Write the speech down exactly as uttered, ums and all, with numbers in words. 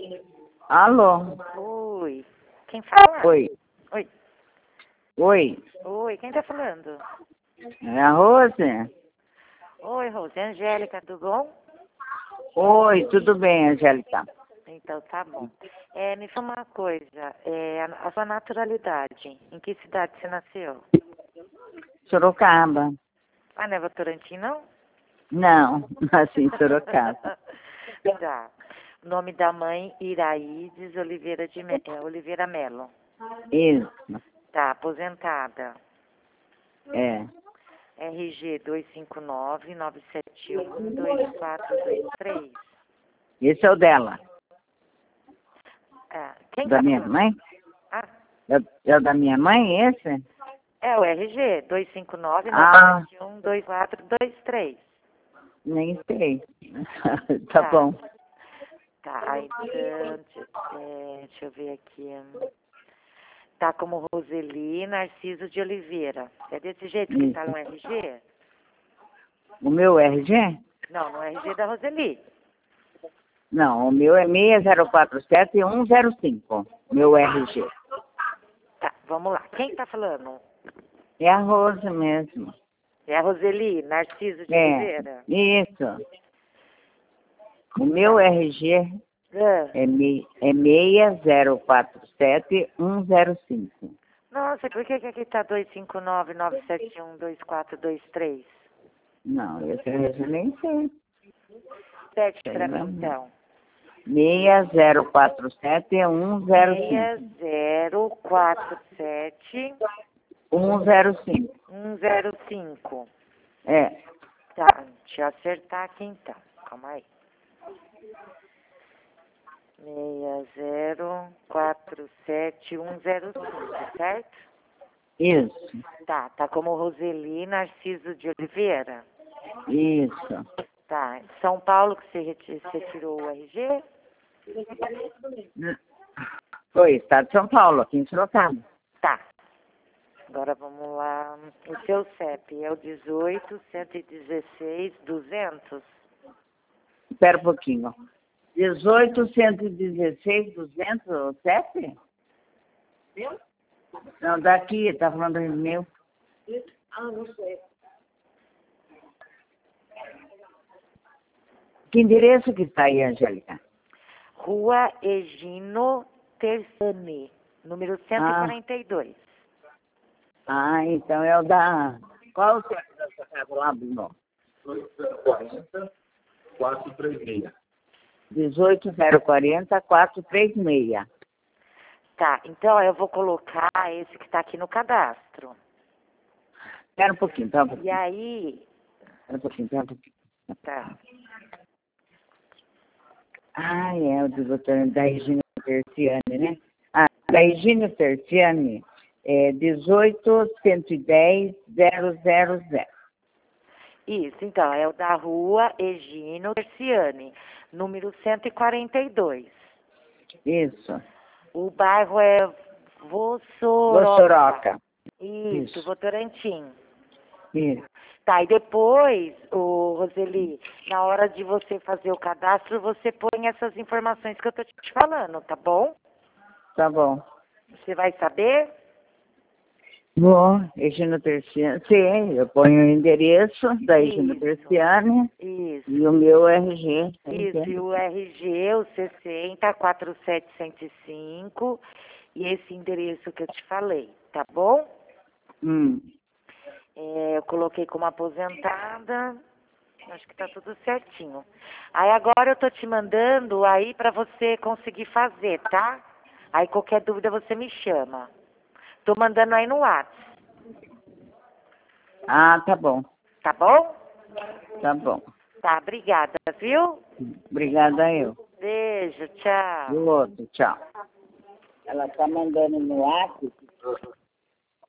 Alô? Oi. Quem fala? Oi. Oi. Oi. Oi, quem tá falando? É a Rose? Oi, Rose. Angélica, tudo bom? Oi, tudo bem, Angélica? Então, tá bom. É, me fala uma coisa. É, a, a sua naturalidade. Em que cidade você nasceu? Sorocaba. Ah, não é Votorantim, não? Não, nasci em Sorocaba. Tá. O nome da mãe, Iraídes Oliveira, de Me é, Oliveira Melo. Isso, Tá, aposentada. é. R G dois cinco nove, nove sete um, dois quatro dois três. Esse é o dela. Ah, quem Da tá minha falando? mãe? Ah, É, é o da minha mãe, esse? é o R G dois cinco nove, nove Ah, sete um, dois quatro dois três. nem sei. Tá Tá. bom. Tá, então, deixa, é, deixa eu ver aqui. hum. Tá como Roseli Narciso de Oliveira. É desse jeito que tá Isso. no R G? O meu R G? Não, no R G da Roseli. Não, o meu é seis zero quatro sete um zero cinco. Meu R G. Tá, vamos lá. Quem tá falando? É a Rose mesmo. É a Roseli Narciso de É, Oliveira? isso. O meu R G Ah, é, me, é seis zero quatro sete um zero cinco. nossa, por que que aqui tá dois cinco nove, nove sete um, dois quatro dois três? Não, esse R G nem sei. Sete Sei pra lá, mim, não. então. seis zero quatro sete um zero seis cinco. zero quatro sete um zero cinco. um zero cinco. É, Tá, deixa eu acertar aqui então. Calma aí. seis zero quatro sete um zero cinco, certo? isso, Tá, tá como Roseli Narciso de Oliveira? isso. Tá, São Paulo que você, reti- você tirou o R G? Foi, Estado de São Paulo, aqui em Sorocaba. Tá. Agora vamos lá. O seu C E P é o dezoito, cento e dezesseis, duzentos? Espera um pouquinho. dezoito, cento e dezesseis, duzentos, sete? Não, daqui, tá falando do meu. Que endereço que está aí, Angélica? Rua Egino Tersani, número cento e Ah, quarenta e dois. ah, então é o da... Qual é o centro da sua casa lá, Bruno? quatro três seis. dezoito zero quarenta, quatro três seis. Tá, então eu vou colocar esse que está aqui no cadastro. Espera um pouquinho, tá? Um E pouquinho. aí, Espera um pouquinho, espera um pouquinho. tá. Ah, é o do doutor da Regina Terciani, né? Ah, da Regina Terciani é dezoito, cento e dez, zero zero zero. Isso, então, é o da rua Egino Terciani, número cento e quarenta e dois. Isso. O bairro é Vossoroca. Vossoroca. Isso, Isso. Votorantim. Isso. Tá, e depois, ô, Roseli, na hora de você fazer o cadastro, você põe essas informações que eu tô te falando, tá bom? Tá bom. Você vai saber? Bom, Regina Terciani. Sim, eu ponho o endereço da Regina Isso. Terciani Isso. e o meu R G. Isso, e o R G, o sessenta, quatro sete zero cinco, e esse endereço que eu te falei, tá bom? Hum. É, eu coloquei como aposentada, acho que tá tudo certinho. Aí agora eu tô te mandando aí pra você conseguir fazer, tá? Aí qualquer dúvida você me chama. Tô mandando aí no WhatsApp, Ah, tá bom. tá bom? Tá bom. Tá, obrigada, viu? Obrigada eu. Beijo, E tchau. o outro, tchau. Ela tá mandando no WhatsApp